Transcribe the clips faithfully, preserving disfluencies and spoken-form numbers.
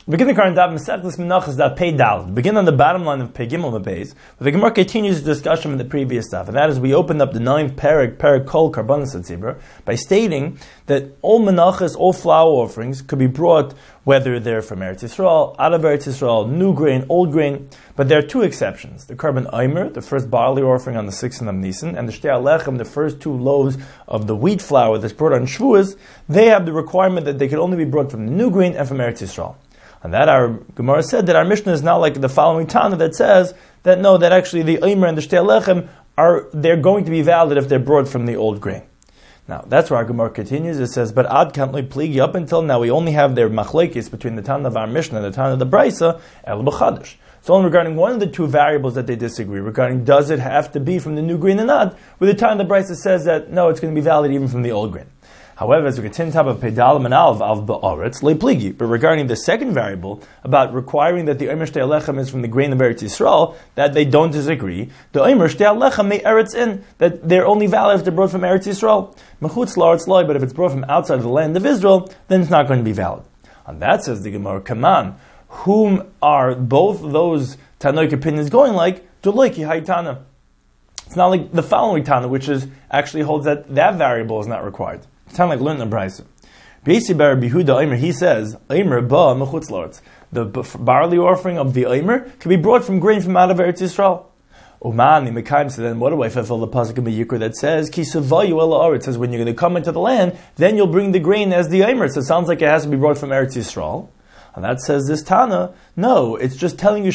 Begin the current daf Masechtas Menachos daf Pei Daled. Begin on the bottom line of Pei Gimel Beis. But the Gemara continues the discussion from the previous stuff, and that is we opened up the ninth parak, parak Kol Karbanos Hatzibur, by stating that all menachos, all flour offerings, could be brought whether they're from Eretz Yisrael, out of Eretz Yisrael, new grain, old grain. But there are two exceptions: the Karban Omer, the first barley offering on the sixth of Nisan, and the Shtei Alechem, the first two loaves of the wheat flour that's brought on Shavuos. They have the requirement that they can only be brought from the new grain and from Eretz Yisrael. And that our Gemara said that our Mishnah is not like the following Tana that says that no, that actually the Omer and the Shtei Alechem are they're going to be valid if they're brought from the old grain. Now that's where our Gemara continues. It says, but ad kantloi pligi, up until now we only have their machlekes between the Tana of our Mishnah and the Tana of the Brisa el b'chadash. So only regarding one of the two variables that they disagree, regarding does it have to be from the new grain or not, where the Tana of the Brisa says that no, it's going to be valid even from the old grain. However, as we continue top of Pedalim and Alv, Alv Ba'aretz, Le Pligi. But regarding the second variable, about requiring that the Omer Shtei Alechem is from the grain of Eretz Yisrael, that they don't disagree. The Omer Shtei Alechem may Eretz in, that they're only valid if they're brought from Eretz Yisrael. Mechutz La'aretz Loi, but if it's brought from outside of the land of Israel, then it's not going to be valid. And that says the Gemara, Kaman, whom are both those Tanoic opinions going like? Doloiki Haitana. It's not like the following Tana, which is actually holds that that variable is not required. Sound like learn the Brisa. Basi bar Bihuda Omer, he says, Omer ba mechutz la'aretz. The barley offering of the Omer can be brought from grain from out of Eretz Yisrael. Umani mekayim. So then, what do I fulfill the pasuk in Yikra that says ki savayu el haaretz? It says when you're going to come into the land, then you'll bring the grain as the Omer. So it sounds like it has to be brought from Eretz Yisrael. And that says this Tana, no, it's just telling you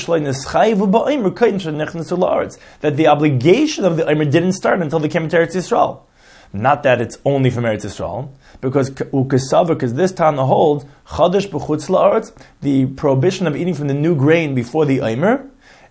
that the obligation of the Omer didn't start until they came into Eretz Yisrael. Not that it's only from Eretz Yisrael, because because this Tana holds Chadash b'chutz la'aretz, the prohibition of eating from the new grain before the Omer,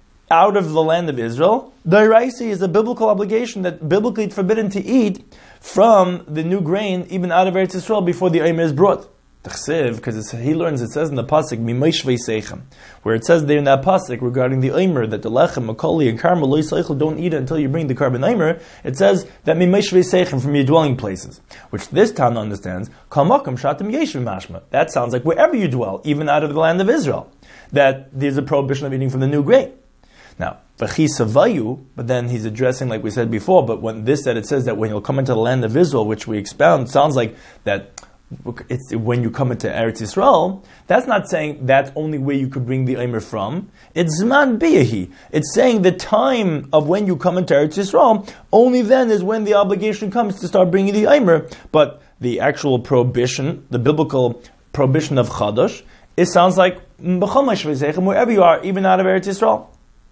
out of the land of Israel. The Iraisi is a biblical obligation that biblically it's forbidden to eat from the new grain, even out of Eretz Yisrael, before the Omer is brought. Because he learns, it says in the pasuk Mimeshvei Seichem, where it says there in that pasuk regarding the Omer that the lechem, makoli, and karmel lo yisaychel don't eat it until you bring the carbon Omer. It says that Mimeshvei Seichem, from your dwelling places, which this Tana understands Kal makom shatim yeshvim mashma. That sounds like wherever you dwell, even out of the land of Israel, that there's a prohibition of eating from the new grain. Now, v'chi savayu, but then he's addressing, like we said before, but when this that it says that when you'll come into the land of Israel, which we expound, sounds like that. It's when you come into Eretz Yisrael, that's not saying that's only where you could bring the Omer from. It's Zman Biyahi. It's saying the time of when you come into Eretz Yisrael, only then is when the obligation comes to start bringing the Omer. But the actual prohibition, the biblical prohibition of Chadash, it sounds like wherever you are, even out of Eretz Yisrael.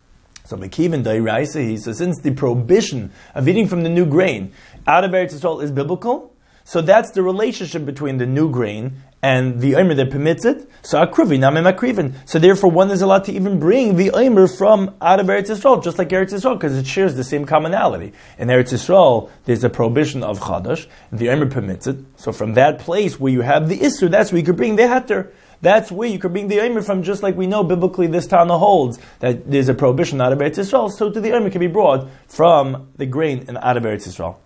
So Mekivin Dairaisa, he says, since the prohibition of eating from the new grain out of Eretz Yisrael is biblical, so that's the relationship between the new grain and the Omer that permits it. So akruvi namim akrivin. So therefore, one is allowed to even bring the Omer from out of Eretz Yisrael, just like Eretz Yisrael, because it shares the same commonality. In Eretz Yisrael, there's a prohibition of Chadash, and the Omer permits it. So from that place where you have the Isser, that's where you could bring the Heter. That's where you could bring the Omer from, just like we know biblically this Tana holds that there's a prohibition out of Eretz Yisrael, so to the Omer can be brought from the grain and out of Eretz Yisrael.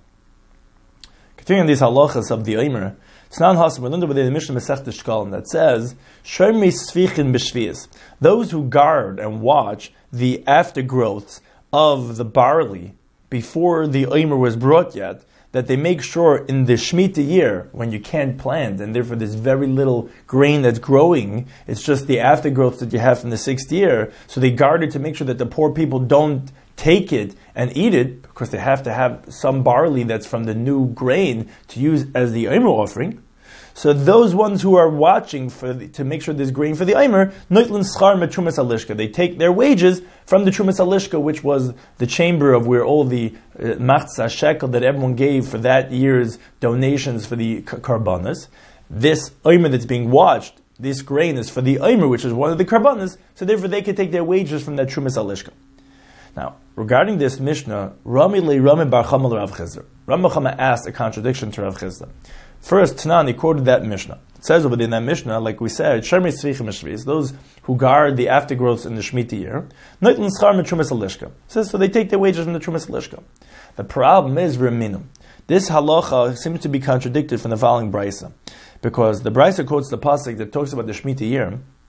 Continuing these halachas of the Omer, it's not possible. We learned within the Mishnah Masechtas Shkalim that says, "Shomri sfichin b'shvius." Those who guard and watch the aftergrowths of the barley before the Omer was brought yet, that they make sure in the Shemitah year, when you can't plant, and therefore there's very little grain that's growing, it's just the aftergrowth that you have from the sixth year, so they guard it to make sure that the poor people don't take it and eat it, because they have to have some barley that's from the new grain to use as the Omer offering. So those ones who are watching for the, to make sure there's grain for the Omer, noitlan schar metrumas alishka. They take their wages from the trumas alishka, which was the chamber of where all the machzah uh, shekel that everyone gave for that year's donations for the karbanas. This Omer that's being watched, this grain is for the Omer, which is one of the karbanas. So therefore, they can take their wages from that trumas alishka. Now, regarding this Mishnah, Rami le Rami bar Chama Rav Chizda. Rami Chama asked a contradiction to Rav Chizda. First, Tanan, he quoted that Mishnah. It says within that Mishnah, like we said, Shemri Tzvichim Mishvis, those who guard the aftergrowths in the Shemitah year, Noitlin Schar Metrumas Alishka. It says, so they take their wages from the Trumas Alishka. The problem is Reminum. This halacha seems to be contradicted from the following Brisa. Because the Brisa quotes the pasuk that talks about the Shemitah year,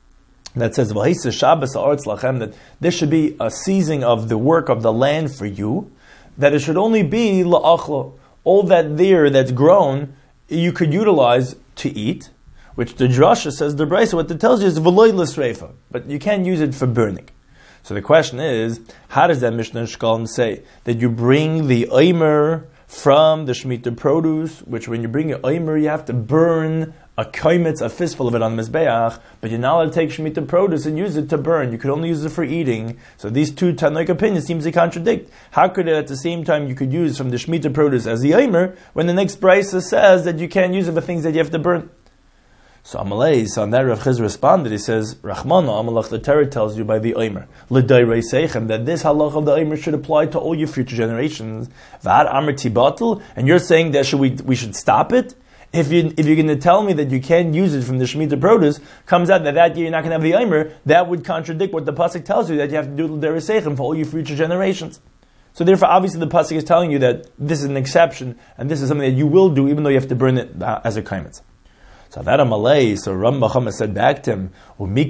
that says "V'hisa Shabbos ha'aretz lachem," that this should be a seizing of the work of the land for you, that it should only be la'achlo. All that there that's grown, you could utilize to eat, which the drasha says, the brayso, what it tells you is v'loy l'sreifa, but you can't use it for burning. So the question is, how does that Mishnah Shkolm say that you bring the oimer from the Shemitah produce, which when you bring an oimer, you have to burn a kaimitz, a fistful of it on the Mizbeach, but you're not allowed to take Shemitah produce and use it to burn. You could only use it for eating. So these two Tanoic opinions seem to contradict. How could it at the same time you could use from the Shemitah produce as the oimer, when the next brayso says that you can't use it for things that you have to burn? So Amalei, so on that Rav Chiz responded, he says, Rachmana, Amalach, the Torah tells you by the Omer, L'dayrei seichem, that this halach of the Omer should apply to all your future generations. V'ad Amar Tibatel, and you're saying that should we we should stop it? If, you, if you're going to tell me that you can't use it from the Shemitah produce, comes out that that year you're not going to have the Omer, that would contradict what the Pasuk tells you, that you have to do L'dayrei seichem for all your future generations. So therefore, obviously the Pasuk is telling you that this is an exception, and this is something that you will do, even though you have to burn it uh, as a kaimitz. So that Amalei, so Ram Bachama said back to him,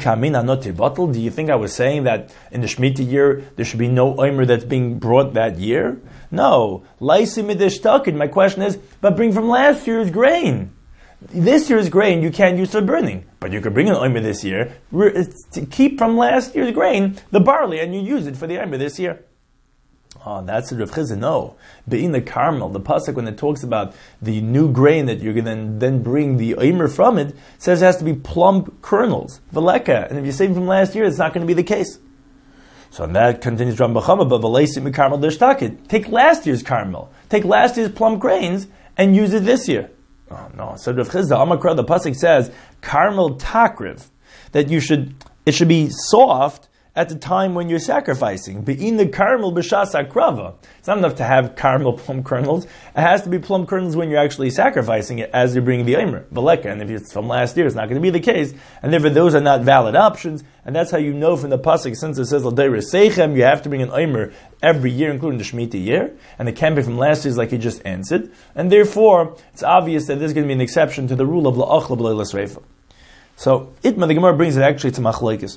do you think I was saying that in the Shemitah year there should be no omer that's being brought that year? No. My question is, but bring from last year's grain. This year's grain you can't use for burning, but you could bring an omer this year to keep from last year's grain the barley, and you use it for the omer this year. Oh, that's the Rav Chizah. No, being the Carmel, the pasuk when it talks about the new grain that you're going to then bring the omer from it, says it has to be plump kernels, veleka. And if you save from last year, it's not going to be the case. So on that continues Rambam Chama, but v'leisim Carmel d'shtakit. Take last year's Carmel, take last year's plump grains, and use it this year. Oh no! So Rav Chizah, Amakra, the pasuk says Carmel takriv, that you should it should be soft at the time when you're sacrificing. Be'in the caramel b'shas akrava. It's not enough to have caramel plum kernels. It has to be plum kernels when you're actually sacrificing it as you're bringing the omer. Veleka. And if it's from last year, it's not going to be the case. And therefore, those are not valid options. And that's how you know from the pasuk, since it says l'dayrei seichem, you have to bring an omer every year, including the Shemitah year. And it can't be from last year's like you just answered. And therefore, it's obvious that there's going to be an exception to the rule of la'achla b'lei l'sreifa. So, Itma, the Gemara brings it actually to machlokes.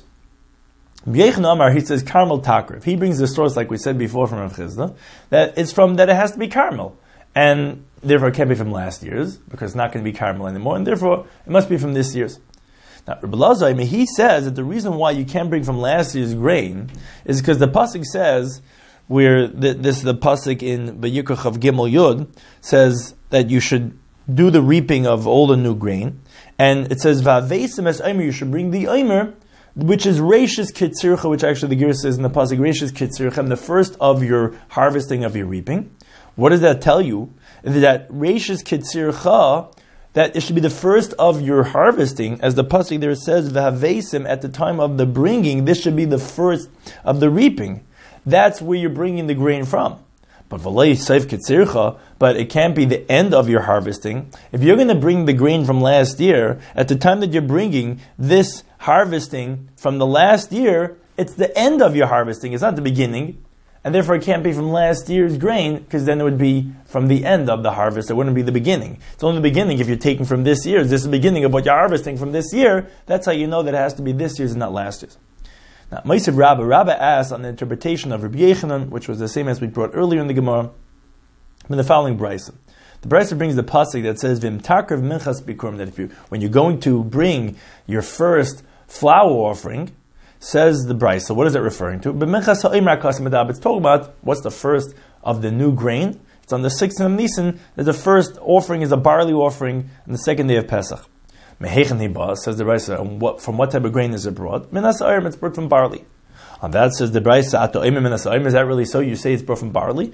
Yechon Amar, he says caramel takriv. He brings the source, like we said before from Rav Chizda, that it's from that it has to be caramel, and therefore it can't be from last year's because it's not going to be caramel anymore, and therefore it must be from this year's. Now, Rebbe Lazar, I mean, he says that the reason why you can't bring from last year's grain is because the pasuk says, where the, this the pasuk in Vayikach of Gimel Yud says that you should do the reaping of all the new grain, and it says Va'aveisim es omer, you should bring the omer, which is Reishis Kitzircha, which actually the Ger says in the pasuk, Reishis Kitzircha, the first of your harvesting of your reaping. What does that tell you? That Reishis Kitzircha, that it should be the first of your harvesting, as the pasuk there says, V'havesim, at the time of the bringing, this should be the first of the reaping. That's where you're bringing the grain from. But v'lei seif kitzircha, but it can't be the end of your harvesting. If you're going to bring the grain from last year, at the time that you're bringing this harvesting from the last year, it's the end of your harvesting. It's not the beginning, and therefore it can't be from last year's grain, because then it would be from the end of the harvest. It wouldn't be the beginning. It's only the beginning if you're taking from this year's. This is the beginning of what you're harvesting from this year. That's how you know that it has to be this year's and not last year's. Now, Ma'aseh Rabba, Rabba asked on the interpretation of Rabbi Yechanan, which was the same as we brought earlier in the Gemara, in the following brayso. The brayso brings the pasuk that says, "Vim takrav minchas bikurim," that if you, when you're going to bring your first flour offering, says the brayso, what is it referring to? But minchas ha'omer kasim adab. It's talking about what's the first of the new grain. It's on the sixth of Nisan that the first offering is a barley offering on the second day of Pesach. Mehechen hiba, says the brayso, what, from what type of grain is it brought? Minas ha'omer, it's brought from barley. On that says the brayso, ato omer minas ha'omer, is that really so? You say it's brought from barley?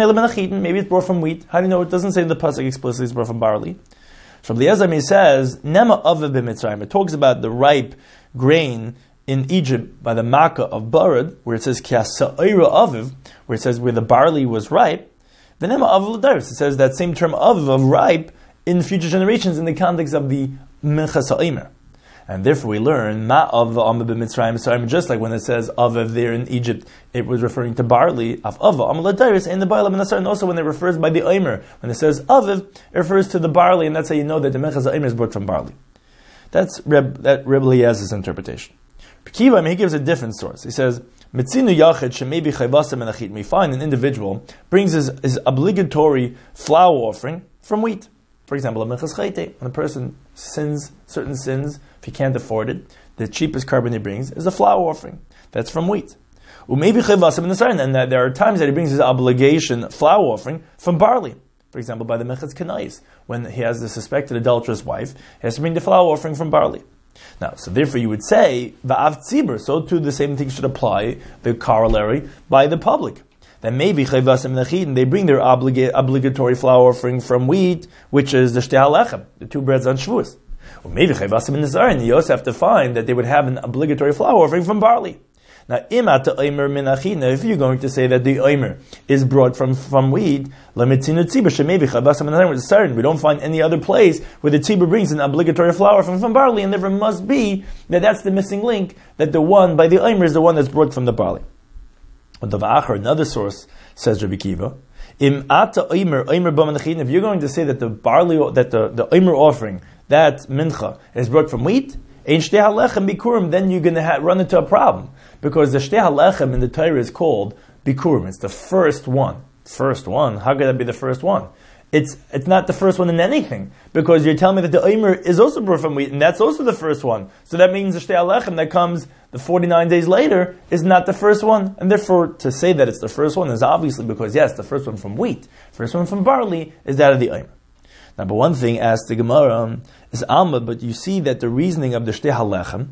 Maybe it's brought from wheat. How do you know? It doesn't say the pasuk explicitly it's brought from barley. So the Ezra says, Nema aviv b'Mitzrayim. It talks about the ripe grain in Egypt by the Makkah of Barad, where it says Ki ha'sa'ira aviv, where it says where the barley was ripe. The Nema aviv l'daris. It says that same term aviv of ripe in future generations in the context of the minchas ha'omer. And therefore we learn ma av v'amah b'Mitzrayim sa'im, just like when it says aviv there in Egypt, it was referring to barley, av ava amah l'daris, and the barley minasar, and also when it refers by the omer, when it says aviv, it refers to the barley, and that's how you know that the minchas ha'omer is brought from barley. That's Reb, that Reb Eliezer's interpretation. Kiva, I mean, he gives a different source. He says, Mitzinu Yachid Shemebi Chayvasa Menachit. We find an individual brings his, his obligatory flour offering from wheat. For example, a Minchas Chayte, when a person sins certain sins, if he can't afford it, the cheapest carbon he brings is a flour offering. That's from wheat. Umevi Chayvasa Menasarin, and that there are times that he brings his obligation flour offering from barley. For example, by the Mechaz Kanais, when he has the suspected adulterous wife, he has to bring the flour offering from barley. Now, so therefore you would say, Va'av tzibur, so too the same thing should apply, the corollary, by the public. That maybe chayvasim nachidin, they bring their obliga- obligatory flour offering from wheat, which is the shtei halechem, the two breads on Shavuos. Or maybe chayvasim nazarin, you also have to find that they would have an obligatory flour offering from barley. Now, if you're going to say that the omer is brought from, from wheat, we don't find any other place where the tzibur brings an obligatory flour from, from barley, and therefore must be that that's the missing link, that the one by the omer is the one that's brought from the barley. Another source says Rabbi Kiva, if you're going to say that the barley, that the, the omer offering, that mincha, is brought from wheat, then you're going to ha- run into a problem. Because the Shtei HaLechem in the Torah is called Bikurim. It's the first one. First one? How could that be the first one? It's it's not the first one in anything. Because you're telling me that the Omer is also brought from wheat, and that's also the first one. So that means the Shtei HaLechem that comes the forty-nine days later is not the first one. And therefore, to say that it's the first one is obviously because, yes, the first one from wheat, first one from barley is that of the Omer. Now, but one thing, asked the Gemara, is Alma, but you see that the reasoning of the Shtei HaLechem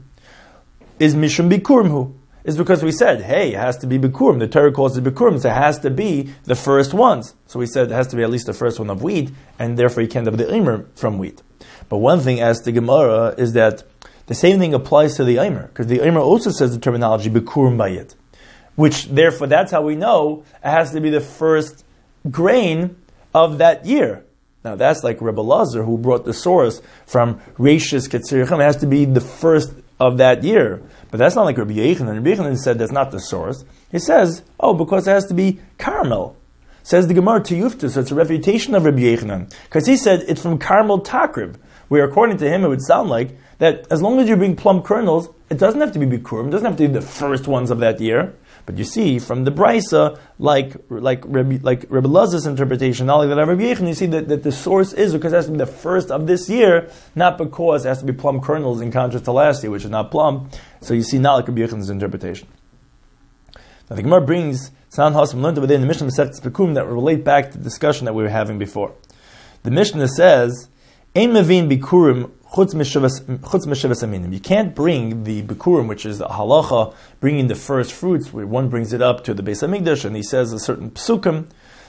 is Mishum Bikurim Hu. Is because we said, hey, it has to be Bikurim. The Torah calls it Bikurim, so it has to be the first ones. So we said it has to be at least the first one of wheat, and therefore you can't have the Omer from wheat. But one thing, as the Gemara, is that the same thing applies to the Omer, because the Omer also says the terminology Bikurim Bayit, which therefore that's how we know it has to be the first grain of that year. Now that's like Rebbe Lazar, who brought the source from Reishis Ketzirichem. It has to be the first of that year. But that's not like Rabbi Yechanan. Rabbi Yechanan said that's not the source. He says, oh, because it has to be caramel. Says the Gemara to Yufta, so it's a refutation of Rabbi Yechanan. Because he said it's from caramel takrib, where according to him it would sound like that as long as you bring plum kernels, it doesn't have to be bikurim, it doesn't have to be the first ones of that year. But you see, from the Brisa, like like Rabbi, like Rabbi Lazar's interpretation, not like that of Rabbi Yechanan, you see that, that the source is because it has to be the first of this year, not because it has to be plum kernels in contrast to last year, which is not plum. So you see, not like Rabbi Yechanan's interpretation. Now the Gemara brings Tznan Hasim learned within the Mishnah Masechet Pekum that relate back to the discussion that we were having before. The Mishnah says, "Ein mevin bikurim chutz meshivas aminim." You can't bring the bikurim, which is the halacha, bringing the first fruits, where one brings it up to the Beis Hamikdash, and he says a certain psukim.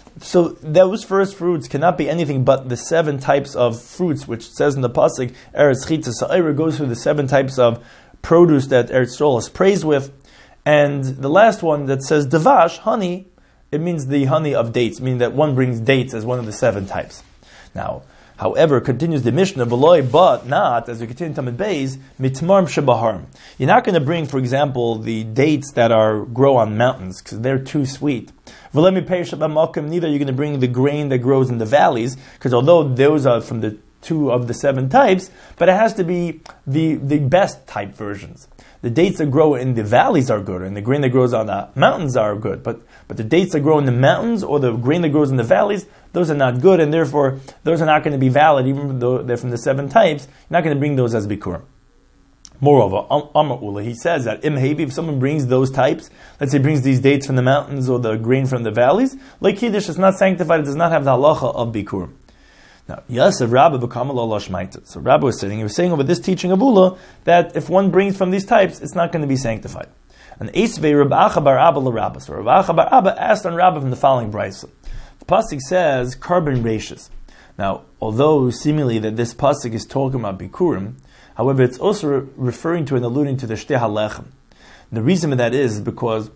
So those first fruits cannot be anything but the seven types of fruits, which says in the pasuk, Eretz Chitza Sa'ira goes through the seven types of produce that Eretz Yisrael is praised with. And the last one that says Devash, honey, it means the honey of dates, meaning that one brings dates as one of the seven types. Now, however, continues the Mishnah, V'loi, but not, as we continue Tamid Beis, mitmarm shebaharm. You're not going to bring, for example, the dates that are grow on mountains, because they're too sweet. V'lemi perish b'makom, neither are you going to bring the grain that grows in the valleys, because although those are from the two of the seven types, but it has to be the, the best type versions. The dates that grow in the valleys are good, and the grain that grows on the mountains are good, but, but the dates that grow in the mountains or the grain that grows in the valleys, those are not good, and therefore those are not going to be valid, even though they're from the seven types. You're not going to bring those as bikurim. Moreover, Amar Ula, he says that if someone brings those types, let's say brings these dates from the mountains or the grain from the valleys, like Kiddush, it's not sanctified, it does not have the halacha of bikurim. Now, yes, Rabbi become a shmaita. So Rabbi was saying, he was saying over this teaching of Ula that if one brings from these types, it's not going to be sanctified. And Eisvei Rabbi Acha bar Abba l'Rabba. So Rabbi Acha bar Abba asked on Rabbi from the following brisa. The pasuk says carbon ratios. Now, although seemingly that this pasuk is talking about bikurim, however, it's also re- referring to and alluding to the Shtei HaLechem. The reason for that is because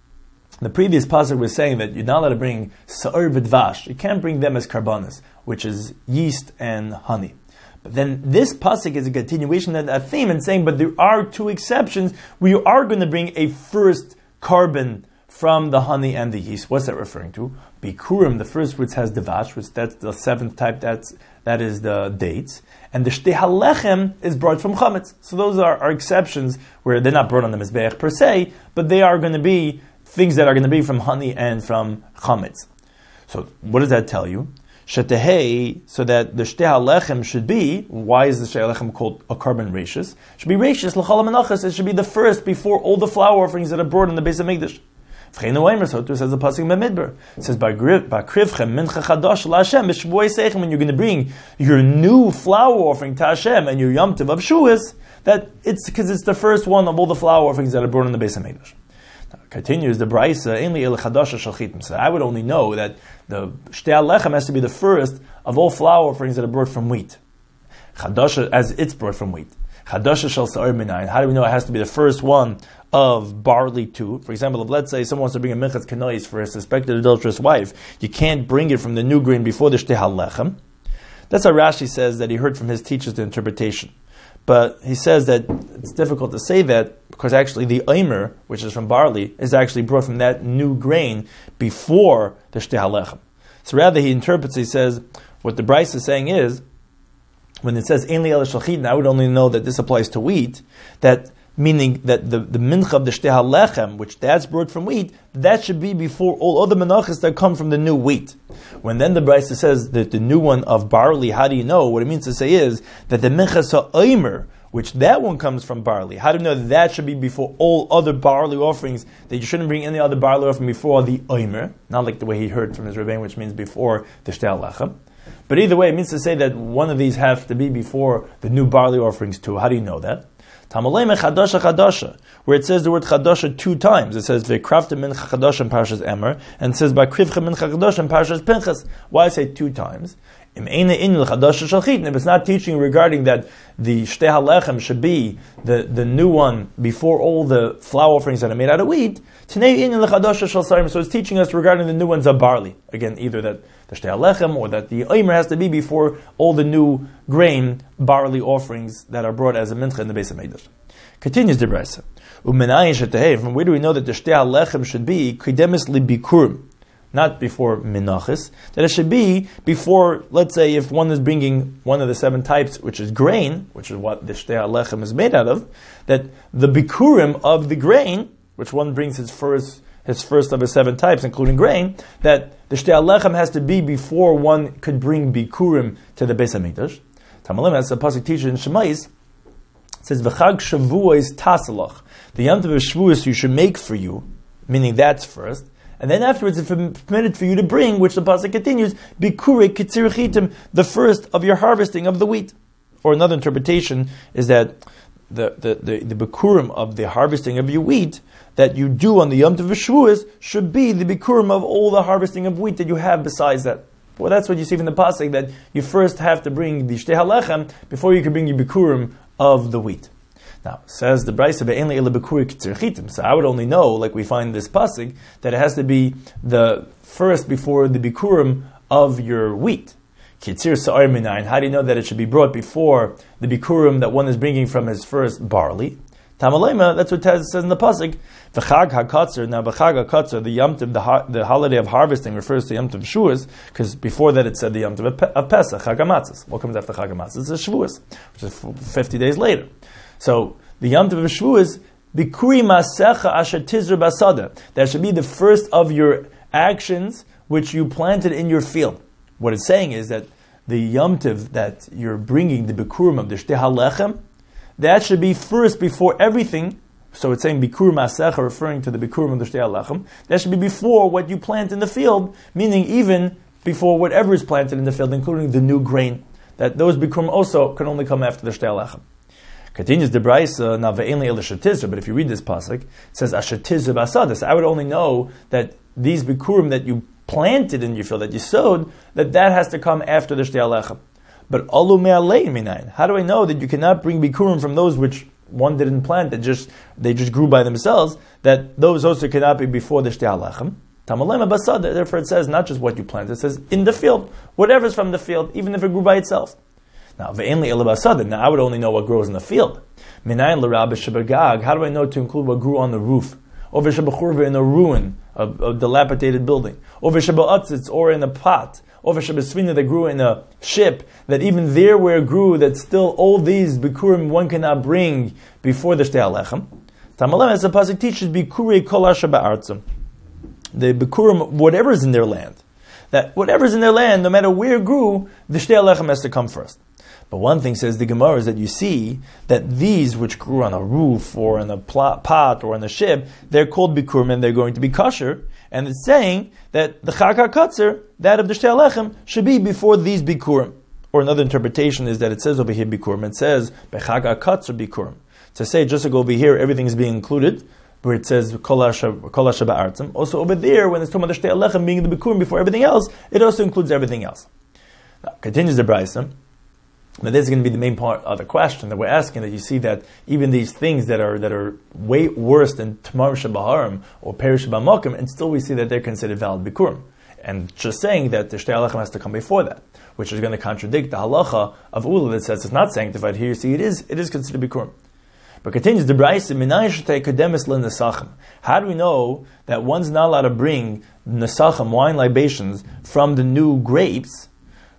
the previous pasuk was saying that you're not allowed to bring sa'ir v'dvash. You can't bring them as karbanis, which is yeast and honey. But then this pasuk is a continuation of that theme and saying, but there are two exceptions where you are going to bring a first carbon from the honey and the yeast. What's that referring to? Bikurim, the first which has devash, which that's the seventh type, that's, that is the dates. And the shtei halechem is brought from chametz. So those are, are exceptions where they're not brought on the mizbeach per se, but they are going to be things that are going to be from honey and from chametz. So what does that tell you? Shetehei, so that the shtei halechem should be, why is the shtei halechem called a carbon rachis? Should be rachis l'chol menachas. It should be the first before all the flour offerings that are brought in the Beis Hamikdash. V'cheinu omer, so it says the pasuk in Bamidbar. It says, "Ba'krivchem mincha chadash la'Hashem b'shvuos seichem." When you're going to bring your new flour offering to Hashem and your Yom Tov of Shavuos, that it's because it's the first one of all the flour offerings that are brought in the Beis Hamikdash. Continues the Braisa, "Ainli el chadasha shel chitim." So I would only know that the shtei halechem has to be the first of all flour offerings that are brought from wheat. Chadasha, as it's brought from wheat. Chadasha shel sa'ir minayin. How do we know it has to be the first one of barley too? For example, if let's say someone wants to bring a minchas kanois for a suspected adulterous wife, you can't bring it from the new grain before the shtei halechem. That's how Rashi says that he heard from his teachers the interpretation. But he says that it's difficult to say that because actually the omer, which is from barley, is actually brought from that new grain before the shtei halechem. So rather he interprets, he says, what the Bryce is saying is, when it says ein li ela shel chitin, I would only know that this applies to wheat, that meaning that the, the mincha of the shtei halechem, which that's brought from wheat, that should be before all other menachas that come from the new wheat. When then the Brisa says that the new one of barley, how do you know? What it means to say is that the minchas ha'omer, which that one comes from barley, how do you know that, that should be before all other barley offerings, that you shouldn't bring any other barley offering before the omer, not like the way he heard from his Rebbein, which means before the shtei halechem. But either way, it means to say that one of these have to be before the new barley offerings too. How do you know that? Tamalema chadasha chadasha, where it says the word chadasha two times. It says v'krafta mincha chadasha in Parshas Emer, and it says ba'krivcha mincha chadasha in Parshas Pinchas. Why I say two times? Im eina in l'chadasha shel chitin. If it's not teaching regarding that the shtei halechem should be the, the new one before all the flour offerings that are made out of wheat, tinei in l'chadasha shel sarim. So it's teaching us regarding the new ones of barley. Again, either that the shtei halechem or that the omer has to be before all the new grain barley offerings that are brought as a mincha in the Beis Hamikdash. Continues the Brisa. U'menayin shetehei. From where do we know that the shtei halechem should be kridemis libikurim? Not before minachis, that it should be before, let's say, if one is bringing one of the seven types, which is grain, which is what the shtei halechem is made out of, that the bikurim of the grain, which one brings his first his first of his seven types, including grain, that the shtei halechem has to be before one could bring bikurim to the Beis Hamikdash. Tamalim, as the pasuk teaches in Shemais, it says, "V'chag shavuos tasalach." The Yom Tov of Shavuos you should make for you, meaning that's first. And then afterwards, it's permitted for you to bring, which the pasuk continues, bikurei kitzir chitim, the first of your harvesting of the wheat. Or another interpretation is that the the the, the bikurim of the harvesting of your wheat that you do on the Yom Tov Shavuos should be the bikurim of all the harvesting of wheat that you have besides that. Well, that's what you see from the pasuk, that you first have to bring the shtei halechem before you can bring your bikurim of the wheat. Now, says the Brisa, "Be'en le'ela bikuri kitzir chitim." So I would only know, like we find this pasuk, that it has to be the first before the bikurim of your wheat. Kitzir sa'ar minayin. How do you know that it should be brought before the bikurim that one is bringing from his first barley? Tamalema, that's what it says in the pasuk. V'chag hakatzir. Now, v'chag hakatzir, the Yom Tov, the, ha- the holiday of harvesting, refers to Yom Tov Shavuos, because before that it said the Yom Tov of, Pe- of Pesach, Chag HaMatzos. What comes after Chag HaMatzos? It's Shavuos, which is fifty days later. So the Yom Tov of Shavuos, bikuri masecha asher tizra basada. That should be the first of your actions which you planted in your field. What it's saying is that the Yom Tov that you're bringing, the bikurim of the shtei halechem, that should be first before everything. So it's saying bikur masecha, referring to the bikurim of the shtei halechem. That should be before what you plant in the field, meaning even before whatever is planted in the field, including the new grain. That those bikurim also can only come after the shtei halechem. Continues the Brisa, now ve'en le'el shetizra, but if you read this pasuk, it says ashetizra basadas. I would only know that these bikurim that you planted in your field, that you sowed, that that has to come after the shtei halechem. But alu me'alei minayin. How do I know that you cannot bring bikurim from those which one didn't plant, that just they just grew by themselves, that those also cannot be before the shtei halechem? Tamalema basada. Therefore, it says not just what you planted; it says in the field, whatever's from the field, even if it grew by itself. Now, ve'en le'el basada. Now, I would only know what grows in the field. Minayin l'rabbi shebagag. How do I know to include what grew on the roof or v'shebechurva in a ruin, a, a dilapidated building, or v'shebe'atzitz, or in a pot, or v'shebesvina that grew in a ship, that even there where it grew, that still all these bikurim one cannot bring before the shtei halechem. Tamalem, as the pasuk teaches, bikurei kol asher ba'artzim. The bikurim, whatever is in their land, that whatever is in their land, no matter where it grew, the shtei halechem has to come first. But one thing, says the Gemara, is that you see that these which grew on a roof or in a pl- pot or in a ship, they're called bikurim and they're going to be kosher. And it's saying that the chag hakatzer, that of the shtei halechem, should be before these bikurim. Or another interpretation is that it says over here bikurim, it says bechag hakatzer bikurim. To say just like over here everything is being included, where it says kol asher ba'artzim. Also over there, when it's talking about the shtei halechem being the bikurim before everything else, it also includes everything else. Now, continues the Brisa. Now this is going to be the main part of the question that we're asking, that you see that even these things that are that are way worse than Tamar Shabaharim or Perish Bamakim, and still we see that they're considered valid bikurim. And just saying that the shtei halechem has to come before that, which is going to contradict the halacha of Ula that says it's not sanctified. Here you see it is it is considered bikurim. But continues the Brisa, how do we know that one's not allowed to bring nesachim, wine libations, from the new grapes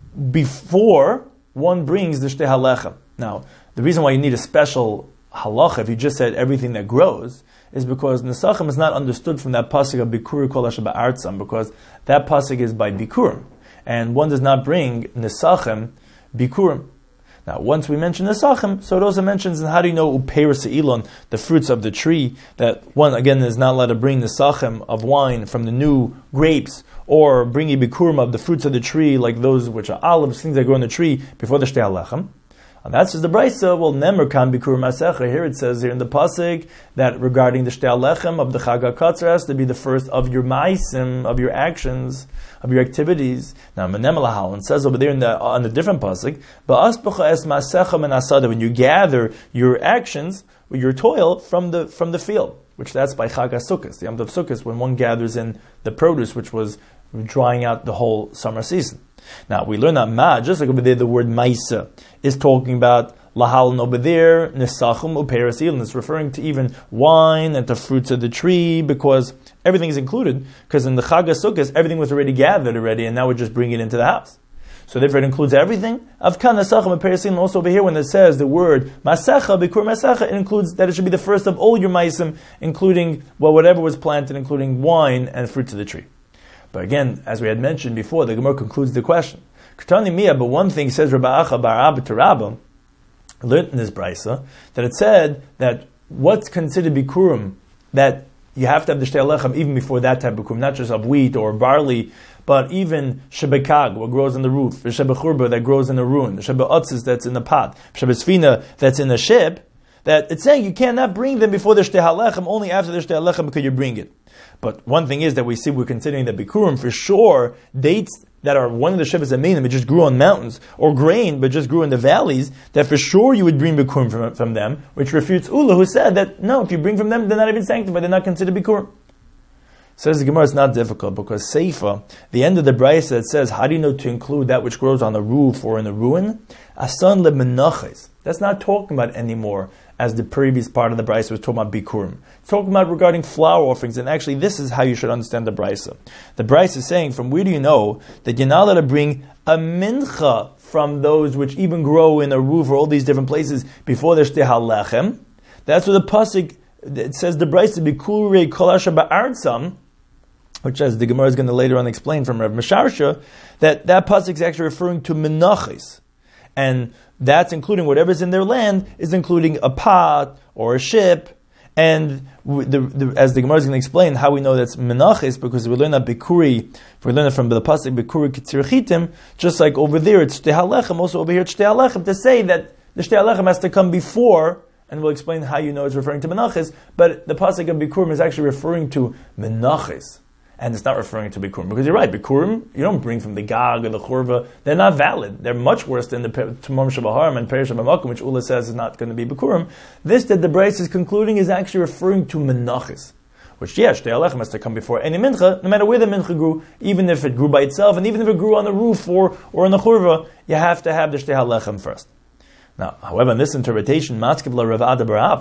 before one brings the shtei halechem? Now, the reason why you need a special halacha, if you just said everything that grows, is because nesachim is not understood from that pasuk of bikuri kol asher ba'artzam, because that pasuk is by bikurim, and one does not bring nesachim bikurim. Now, once we mention nesachim, so it also mentions, and how do you know upeiros se'ilon, the fruits of the tree, that one again is not allowed to bring nesachim of wine from the new grapes, or bring a bikurim of the fruits of the tree, like those which are olives, things that grow on the tree, before the shtei halechem. And that's just the Brisa. Well, nemer kan bikurim asecha. Here it says here in the pasuk that regarding the shtei halechem of the chag hakatzer has to be the first of your ma'asim, of your actions, of your activities. Now, menem lahal, and says over there in the on the different pasuk, ba'aspacha es ma'asecha min asada, when you gather your actions, your toil from the from the field, which that's by chag hasukkos, the Yom Tov Sukkos, when one gathers in the produce, which was drying out the whole summer season. Now, we learn that ma, just like over there, the word maisa is talking about lahal, and over there, nesachum upeiros se'ilon. It's referring to even wine and the fruits of the tree, because everything is included, because in the Chag HaSukkos, everything was already gathered already, and now we're just bringing it into the house. So therefore it includes everything. Avkan nesachum upeiros se'ilon, also over here, when it says the word masecha, bikur masecha, it includes that it should be the first of all your maisim, including, well, whatever was planted, including wine and fruits of the tree. But again, as we had mentioned before, the Gemara concludes the question. Ketani Mia, but one thing says Rabbi Acha bar Abba to Rabba, learned in this Brisa, that it said that what's considered bikurim, that you have to have the shtei halechem even before that type of bikurim, not just of wheat or barley, but even shebekag, what grows on the roof, shebechurba, that grows in the ruin, shebe'atzis, that's in the pot, shebesfina, that's in the ship, that it's saying you cannot bring them before the shtei halechem, only after the shtei halechem could you bring it. But one thing is that we see we're considering that bikurim, for sure, dates that are one of the shivas that made them, it just grew on mountains, or grain, but just grew in the valleys, that for sure you would bring bikurim from, from them, which refutes Ula, who said that, no, if you bring from them, they're not even sanctified, they're not considered bikurim. Says the Gemara, it's not difficult, because Seifa, the end of the Brisa that says, how do you know to include that which grows on the roof or in the ruin? Asan lemenaches. That's not talking about anymore, as the previous part of the Brisa was talking about bikurim. It's talking about regarding flower offerings, and actually this is how you should understand the Brisa. The Brisa is saying, from where do you know that you're not allowed to bring a mincha from those which even grow in a roof or all these different places before the shtei halechem? That's what the pasuk, it says the Brisa, bikurei kol asher ba'artzam, which as the Gemara is going to later on explain from Rav Mesharsha, that that pasuk is actually referring to menaches. And that's including whatever's in their land, is including a pot or a ship. And the, the, as the Gemara is going to explain, how we know that's menaches, because we learn that bikuri, we learn it from the pasuk bikuri kitzir chitim, just like over there it's shtei halechem, also over here it's shtei halechem, to say that the shtei halechem has to come before, and we'll explain how you know it's referring to menaches, but the pasuk of bikurim is actually referring to menaches. And it's not referring to bikurim, because you're right, bikurim, you don't bring from the Gag or the Churva, they're not valid. They're much worse than the Tamam Shabaharim and Perish Bamakim, which Ula says is not going to be bikurim. This that the Brisa is concluding is actually referring to menachis, which, yeah, shtei halechem has to come before any mincha, no matter where the mincha grew, even if it grew by itself, and even if it grew on the roof or, or in the Churva, you have to have the shtei halechem first. Now, however, in this interpretation, Matzkev la Rav Ada bar Ava,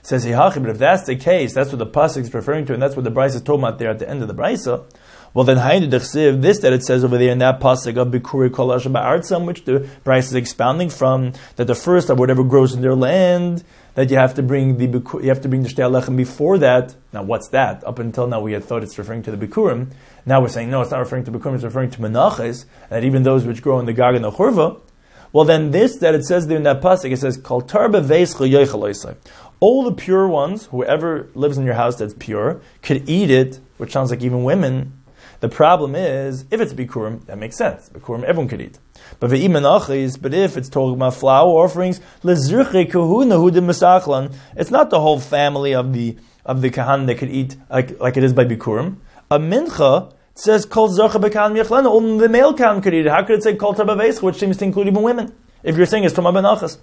Says Hihachi, but if that's the case, that's what the pasuk is referring to, and that's what the brisa is talking about there at the end of the brisa. Well, then Hainu Dechsiv, this that it says over there in that pasuk of Bikuri Kol Asher Ba'artzam, which the brisa is expounding from, that the first of whatever grows in their land, that you have to bring the you have to bring the Shtei Alechem before that. Now, what's that? Up until now, we had thought it's referring to the Bikurim. Now we're saying no, it's not referring to Bikurim. It's referring to Menachos, and even those which grow in the Gag and the Churva. Well, then this that it says there in that pasuk, it says Kol Tarba Veischa Yochel Oisai. All the pure ones, whoever lives in your house that's pure, could eat it, which sounds like even women. The problem is, if it's Bikurim, that makes sense. Bikurim, everyone could eat. But but if it's talking about flour offerings, it's not the whole family of the of the kahan that could eat like, like it is by Bikurim. A mincha says kol zocha b'kahan yechlena, only the male kahan could eat it. How could it say kol tabaveis, which seems to include even women? If you're saying it's tuma benachas.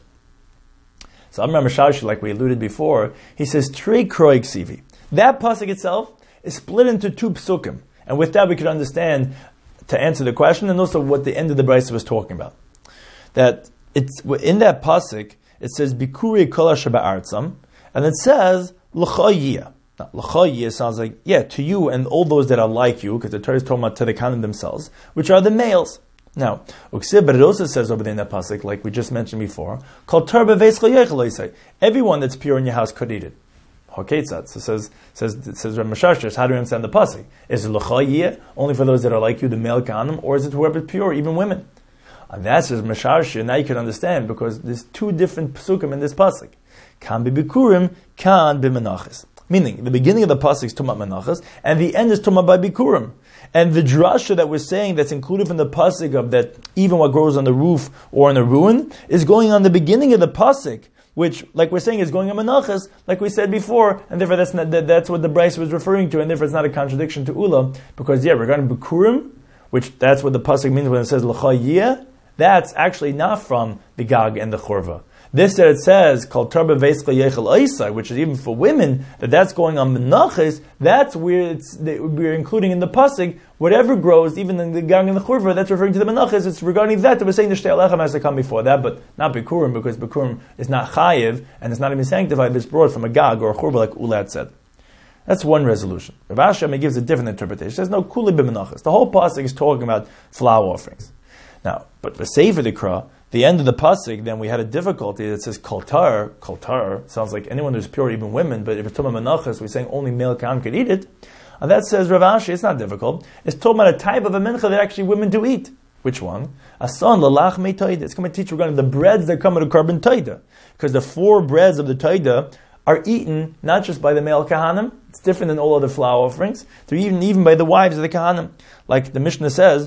So I'm Rameshashi, like we alluded before, he says trei kroi ksivi. That pasuk itself is split into two psukim. And with that, we could understand to answer the question, and also what the end of the brisa was talking about. That it's in that pasuk, it says Bikuri Kol Asher Ba'artzam, and it says L'chayiyah. Now, L'chayiyah sounds like yeah, to you and all those that are like you, because the Torah is talking about Tedekanim themselves, which are the males. Now, Uksib, but it also says over there in that pasuk, like we just mentioned before, Kol Tarba Veischa Yochel Oisai. Everyone that's pure in your house could eat it. Hoketzat. So says says says Ramashashers, how do you understand the pasuk? Is it l'chayiyah only for those that are like you, the male kahanim, or is it whoever's pure, even women? And that says Mashashir. Now you can understand because there's two different psukim in this pasuk. Kan be bikurim, kan be menachas. Meaning the beginning of the pasuk is tumat menachas, and the end is tumat by bikurim. And the drasha that we're saying that's included from the pasuk of that even what grows on the roof or in a ruin is going on the beginning of the pasuk, which, like we're saying, is going on menachas, like we said before, and therefore that's not, that, that's what the brisa was referring to, and therefore it's not a contradiction to Ula, because yeah, regarding Bikurim, which that's what the pasuk means when it says l'chayiyah, that's actually not from the Gag and the Churva. This that it says, Kol Tarba Veischa Yochel Oisai, which is even for women, that that's going on menachas, that's where it's, we're including in the pasuk, whatever grows, even in the Gag and the Churva, that's referring to the menachas. It's regarding that that we're saying the Shtei Alechem has to come before that, but not Bikurim, because Bikurim is not chayiv, and it's not even sanctified, it's brought from a Gag or a Churva, like Ula said. That's one resolution. Rav Ashi gives a different interpretation. He says, no, kuli b'menachas. The whole pasuk is talking about flour offerings. Now, but the Sefer Dikra, the end of the pasuk, then we had a difficulty that says koltar. Koltar sounds like anyone who's pure, even women. But if it's talking about menachas, we're saying only male kahan could eat it. And that says Rav Ashi, it's not difficult. It's talking about a type of a mincha that actually women do eat. Which one? Asan lalach mei taida. It's going to teach regarding the breads that come out of carbon taida, because the four breads of the taida are eaten not just by the male kahanim. It's different than all other flour offerings. They're eaten even by the wives of the kahanim, like the Mishnah says,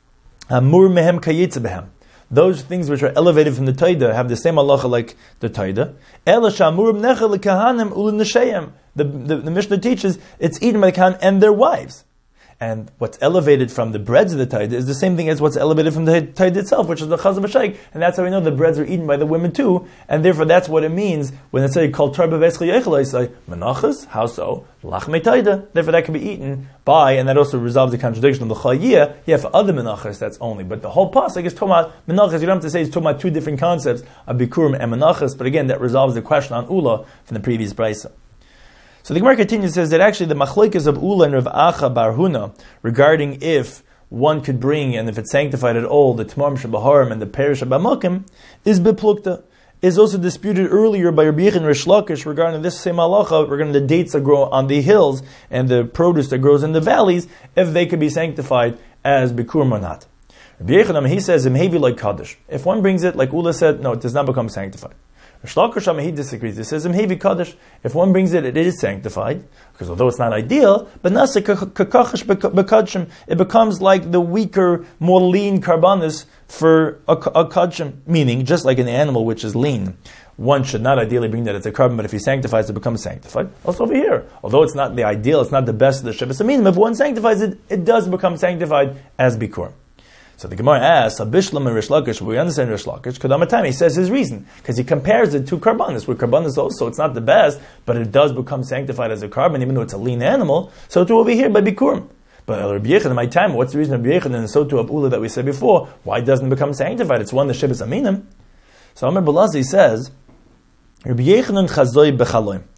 "Amur mehem kayitza behem." Those things which are elevated from the taida have the same halacha like the taida. Ela shamur necha lekahanim ulinashayim. The the Mishnah teaches it's eaten by the kahanim and their wives. And what's elevated from the breads of the taida is the same thing as what's elevated from the taida itself, which is the chazal b'shaik. And that's how we know the breads are eaten by the women too. And therefore that's what it means when they say kol tarba veischa yochel oisai menachas. How so? Lachmei taida. Therefore that can be eaten by, and that also resolves the contradiction of the chayiyah. Yeah, for other menachas that's only. But the whole pasuk is talking about menachas. You don't have to say it's talking about two different concepts of bikurim and menachas. But again, that resolves the question on Ula from the previous brisa. So the Gemara continues, says that actually the machlokes of Ula and Rav Acha bar Huna regarding if one could bring, and if it's sanctified at all, the Tmar Shabaharim and the Perish Abamokim, is beplukta, is also disputed earlier by Rabbi Yechon and Rish Lakish regarding this same halacha, regarding the dates that grow on the hills and the produce that grows in the valleys, if they could be sanctified as bikurim or not. Rabbi Yechon, he says, Imhevi like Kaddish. If one brings it, like Ula said, no, it does not become sanctified. Rish Lakish, he disagrees. He says, Imhevi Kaddish. If one brings it, it is sanctified, because although it's not ideal, but nasa kakachish bekadshim, it becomes like the weaker, more lean karbanis for a, a kadshim, meaning just like an animal which is lean. One should not ideally bring that as a carbon, but if he sanctifies it, becomes sanctified. Also over here, although it's not the ideal, it's not the best of the Shabbos Aminim, if one sanctifies it, it does become sanctified as Bikur. So the Gemara asks, Abishlam and Rish Lakish, we understand Rish Lakish, Kadamatam, he says his reason, because he compares it to karbanis, where karbanis also, it's not the best, but it does become sanctified as a carbon, even though it's a lean animal, so too over here by Bikurim. But Rabbi Yechon, in my time, what's the reason of Rabbi Yechon and so too of Ula that we said before, why doesn't it become sanctified? It's one the Shabbos Aminim. So Amar Balazi says, Rabbi Yechon and Chazoi Bechaloim.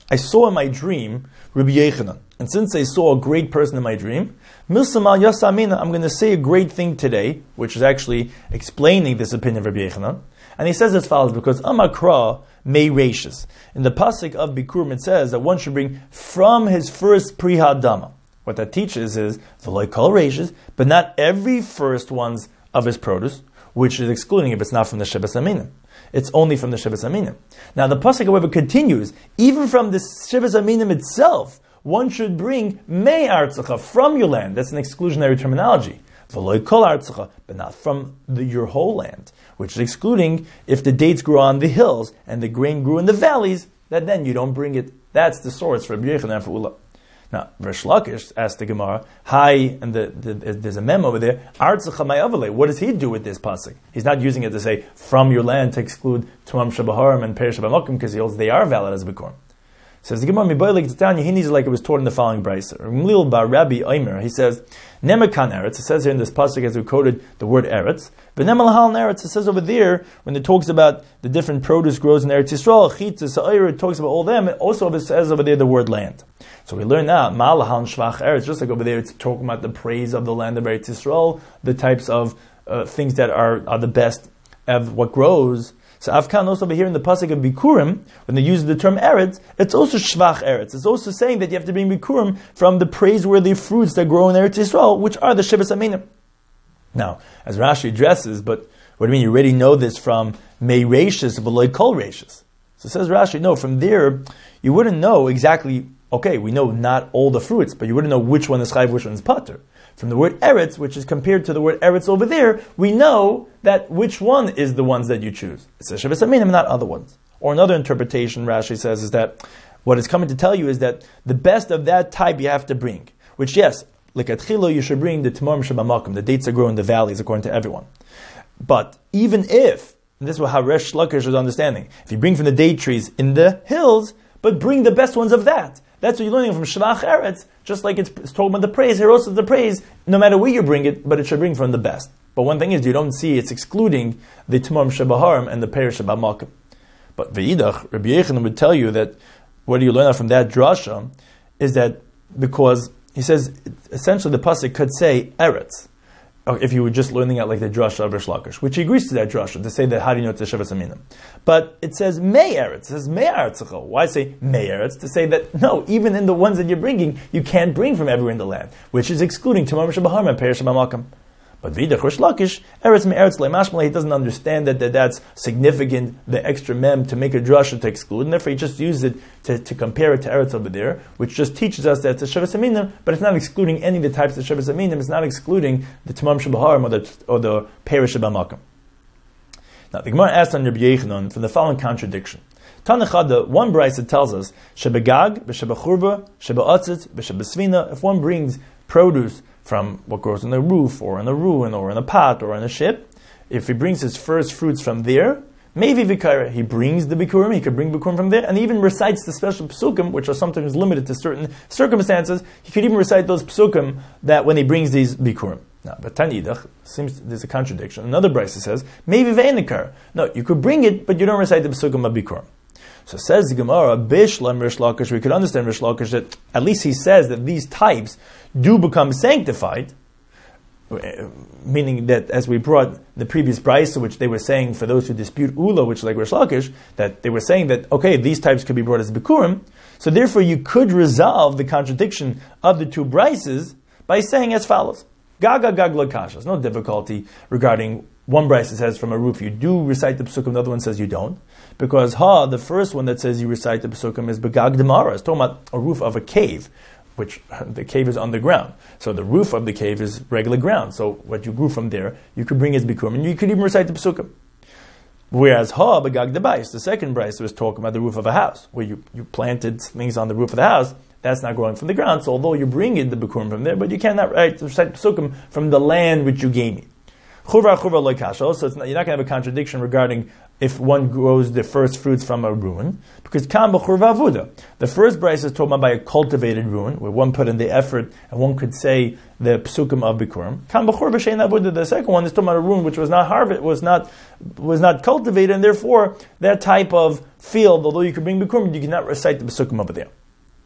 I saw in my dream Rabbi Yechanan, and since I saw a great person in my dream, Milsamal Yasamina, I'm going to say a great thing today, which is actually explaining this opinion of Rabbi Yechanan. And he says as follows, because Amakra may ratius. In the pasuk of Bikurim, it says that one should bring from his first prihadama. What that teaches is v'loy kol ratius, but not every first ones of his produce, which is excluding if it's not from the Shivas Aminim. It's only from the Shivas Aminim. Now the pasuk, however, continues, even from the Shivas Aminim itself, one should bring mei artzacha, from your land. That's an exclusionary terminology. V'loy kol artzacha, but not from the, your whole land, which is excluding if the dates grew on the hills and the grain grew in the valleys, that then you don't bring it. That's the source for Rabbi Yechanan and for Ula. Now, Rish Lakish asked the Gemara, hi, and the, the, there's a memo over there, Artzacha may avale. What does he do with this pasuk? He's not using it to say, from your land to exclude Tumam Shabaharim and Perish Shabamokim, because he holds they are valid as a Bikurim. Says the Gemara, Miboilik Titanya, he needs it like it was taught in the following brisa. Mlil bar Rabbi Omer, he says, Nemekan Eretz, it says here in this pasuk as we quoted the word Eretz, but Nemelahal Eretz, it says over there, when it talks about the different produce grows in Eretz Yisrael, Chitza, Sa'ir, it talks about all them, it also it says over there the word land. So we learn now, Malahal Shvach Eretz, just like over there it's talking about the praise of the land of Eretz Yisrael, the types of uh, things that are, are the best of what grows. So Afkan also over here in the pasuk of Bikurim, when they use the term Eretz, it's also Shvach Eretz. It's also saying that you have to bring Bikurim from the praiseworthy fruits that grow in Eretz Yisrael, which are the Shivas Aminim. Now, as Rashi addresses, but what do you mean? You already know this from Mei Rashis v'loy Kol Rashis. So says Rashi, no, from there, you wouldn't know exactly, okay, we know not all the fruits, but you wouldn't know which one is Chayv, which one is Pater. From the word Eretz, which is compared to the word Eretz over there, we know that which one is the ones that you choose. It's a Shivas Aminim, not other ones. Or another interpretation, Rashi says, is that what it's coming to tell you is that the best of that type you have to bring. Which, yes, like at Chilo, you should bring the Tamarim Shabamakim, the dates that grow in the valleys, according to everyone. But even if, and this is how Resh Lakish is understanding, if you bring from the date trees in the hills, but bring the best ones of that. That's what you're learning from Shvach Eretz, just like it's, it's told about the praise. Here also the praise, no matter where you bring it, but it should bring from the best. But one thing is, you don't see it's excluding the Tamarim Shabaharim and the Perish Shabamalkim. But V'idach, Rabbi Yechanan would tell you that what do you learn out from that drasha is that because he says essentially the pasuk could say Eretz, if you were just learning out like the drasha of Rish Lakish, which he agrees to that drasha to say that how do you know it's a Shivas Aminim? But it says Mei Eretz, it says Mei Eretz. Why say Mei Eretz? To say that no, even in the ones that you're bringing, you can't bring from everywhere in the land, which is excluding Tamar Shabahar and Perish Shabamalkim. But Vidach Rish Lakish, Eretz Me Eretz Le'mashmalei, he doesn't understand that, that that's significant, the extra mem to make a drasha to exclude, and therefore he just uses it to, to compare it to Eretz over there, which just teaches us that it's a Shivas Aminim, but it's not excluding any of the types of Shivas Aminim, it's not excluding the Tamam Shabaharim or the, or the Perish Shabamalkim. Now, the Gemara asked on Rabbi Yechanan from the following contradiction. Tanachada, one brisa tells us, Shebegag, B'Shebechurba, Shebe'atzit, B'Shebesvina, if one brings produce from what grows on the roof, or in a ruin, or in a pot, or in a ship, if he brings his first fruits from there, maybe Vikaira, he brings the Bikurim, he could bring Bikurim from there, and he even recites the special Psukim, which are sometimes limited to certain circumstances, he could even recite those Psukim that when he brings these Bikurim. Now, but Tanidach, seems there's a contradiction. Another brisa says, maybe Veinikar. No, you could bring it, but you don't recite the Psukim of Bikurim. So says the Gemara, Bishlam Rish Lakish, we could understand Rish Lakish that at least he says that these types do become sanctified, meaning that as we brought the previous brisa, which they were saying for those who dispute Ula, which like Rish Lakish, that they were saying that, okay, these types could be brought as Bikurim, so therefore you could resolve the contradiction of the two brises by saying as follows, Gaga Gag Lakashas, no difficulty regarding one brisa says from a roof you do recite the Psukim, the other one says you don't. Because ha, the first one that says you recite the Psukim is Begag Demara. It's talking about a roof of a cave, which the cave is underground. So the roof of the cave is regular ground. So what you grew from there, you could bring as Bikurim, and you could even recite the Psukim. Whereas ha, Begag Debais, the second brisa was talking about the roof of a house, where you, you planted things on the roof of the house. That's not growing from the ground. So although you bring in the Bikurim from there, but you cannot recite the Psukim from the land which you gave me. Churva churva loy kasha. So it's not, you're not going to have a contradiction regarding if one grows the first fruits from a ruin, because kam b'churva avuda. The first brayso is talking about by a cultivated ruin, where one put in the effort, and one could say the psukim of bikurim. Kam b'churva shein avuda. The second one is talking about a ruin which was not harvest, was not was not cultivated, and therefore that type of field, although you could bring bikurim, you cannot recite the psukim over there.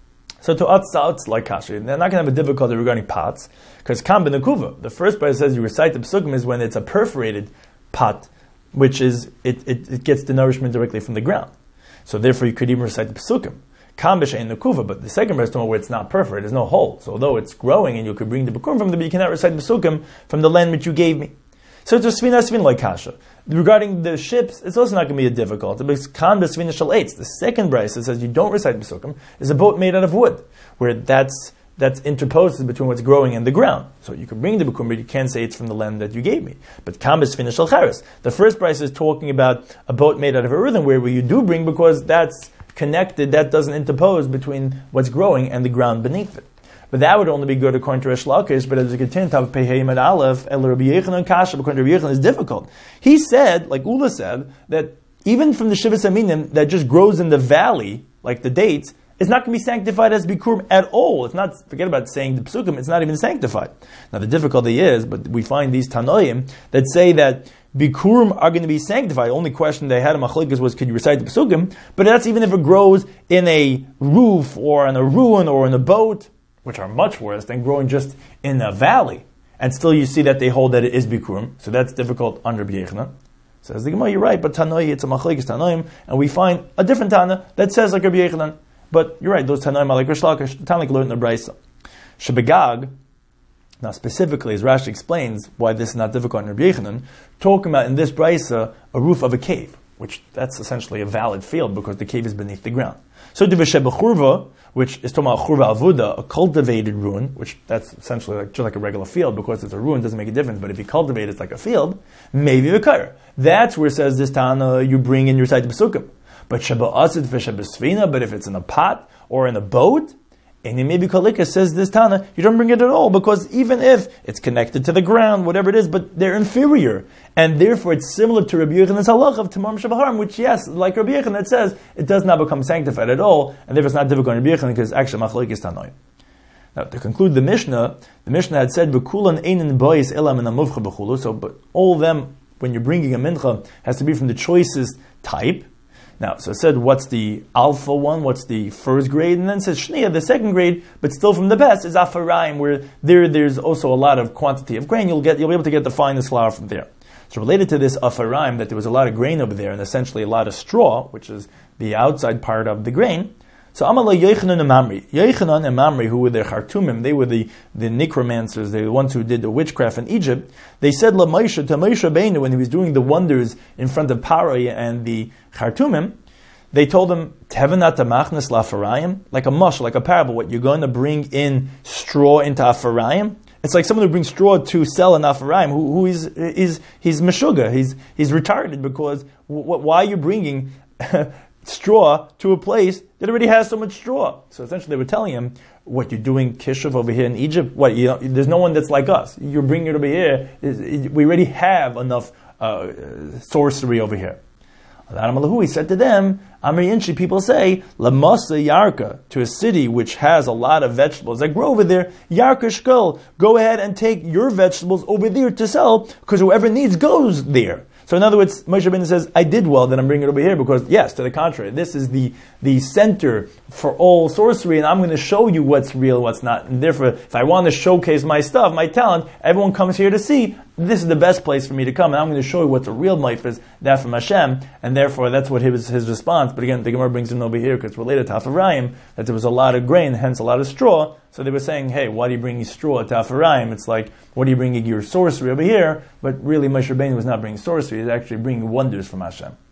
So to atzatz like kashi, they're not going to have a difficulty regarding pots, because kam b'nekuva. The first brayso says you recite the psukim is when it's a perforated pot, which is, it, it, it gets the nourishment directly from the ground. So therefore you could even recite the Pesukim. Kam b'shein nekuva, but the second verse where it's not perforated, there's no hole. So although it's growing and you could bring the Bikurim from the, but you cannot recite the Pesukim from the land which you gave me. So it's a svina svin like kasha. Regarding the ships, it's also not going to be a difficulty, because kan b'svina shel eitz, the second brayso that says you don't recite the Pesukim, is a boat made out of wood, where that's that's interposed between what's growing and the ground. So you can bring the Bikurim, but you can't say it's from the land that you gave me. But kam b'svina shel cheres, the first brayso is talking about a boat made out of earthenware, where you do bring, because that's connected, that doesn't interpose between what's growing and the ground beneath it. But that would only be good according to Resh Lakish, but as we continue to have Pehei at Aleph, El Rabbi Yechanan Kasha, according to Rabbi Yechanan, is difficult. He said, like Ula said, that even from the Shivas Aminim that just grows in the valley, like the dates, it's not going to be sanctified as Bikurim at all. It's not, forget about saying the Psukim, it's not even sanctified. Now the difficulty is, but we find these Tanoim that say that Bikurim are going to be sanctified. The only question they had in Machlekes was, could you recite the Psukim? But that's even if it grows in a roof, or in a ruin, or in a boat, which are much worse than growing just in a valley. And still you see that they hold that it is Bikurim. So that's difficult under Rabbi Yechanan. Says the Gemara, you're right, but Tanoi, it's a Machlekes Tanoim, and we find a different Tana that says like Rabbi Yechanan. But you're right, those Tanoim are like Rish Lakish, the Tana like learned in the Brayso. Shebegag, now specifically, as Rashi explains why this is not difficult in Rabbi Yechanan, talking about in this Brayso a roof of a cave, which that's essentially a valid field because the cave is beneath the ground. So to B'Shebechurva, which is talking about Churva Avuda, a cultivated ruin, which that's essentially like, just like a regular field, because it's a ruin, doesn't make a difference, but if you cultivate it, it's like a field, maybe V'Kair. That's where it says this Tana, you bring in your side to Pesukim. But Sheba Asid V'Sheba Svina, but if it's in a pot or in a boat, and maybe Kalika says this Tana, you don't bring it at all, because even if it's connected to the ground, whatever it is, but they're inferior. And therefore it's similar to Rabbi Yechanan's halach of Tamar Shabaharim, which yes, like Rabbi Yechanan, it says, it does not become sanctified at all, and therefore it's not difficult in Rabbi Yechanan, because actually Machlek is Tanoi. Now, to conclude the Mishnah, the Mishnah had said, B'kulan einin bois elam in a muvcha b'chulu, so but all of them, when you're bringing a mincha, has to be from the choicest type. Now, so it said, what's the alpha one, what's the first grade, and then it says shnia, the second grade, but still from the best, is afarayim, where there there's also a lot of quantity of grain, you'll get you'll be able to get the finest flour from there. So related to this afarayim, that there was a lot of grain over there, and essentially a lot of straw, which is the outside part of the grain. So Amala Yechanan and Mamri. Yechanan and Mamri, who were the Chartumim, they were the, the necromancers, they were the ones who did the witchcraft in Egypt. They said La Moshe to Moshe Rabbeinu, when he was doing the wonders in front of Parai and the Chartumim, they told him, Tevenat Machnas Lafarayim, like a mush, like a parable, what you're going to bring in straw into Afarayim. It's like someone who brings straw to sell in Afarayim, who, who is, is, he's Meshuggah, he's, he's retarded, because w- why are you bringing straw to a place that already has so much straw? So essentially they were telling him, what, you're doing kishuv over here in Egypt? What, you know, there's no one that's like us. You're bringing it over here. We already have enough uh, sorcery over here. He said to them, Amri Inchi, people say, Lamasa Yarka, to a city which has a lot of vegetables that grow over there, Yarka Shkol, go ahead and take your vegetables over there to sell, because whoever needs goes there. So in other words, Moshe Rabbeinu says, I did well that I'm bringing it over here, because yes, to the contrary, this is the, the center for all sorcery, and I'm going to show you what's real, what's not. And therefore, if I want to showcase my stuff, my talent, everyone comes here to see, this is the best place for me to come, and I'm going to show you what the real life is, that from Hashem, and therefore that's what his, his response. But again, the Gemara brings him over here, because it's related to Afarayim, that there was a lot of grain, hence a lot of straw. So they were saying, hey, why do you bring straw to Afarayim? It's like, what are you bringing your sorcery over here? But really, Moshe Rabbeinu was not bringing sorcery, he was actually bringing wonders from Hashem.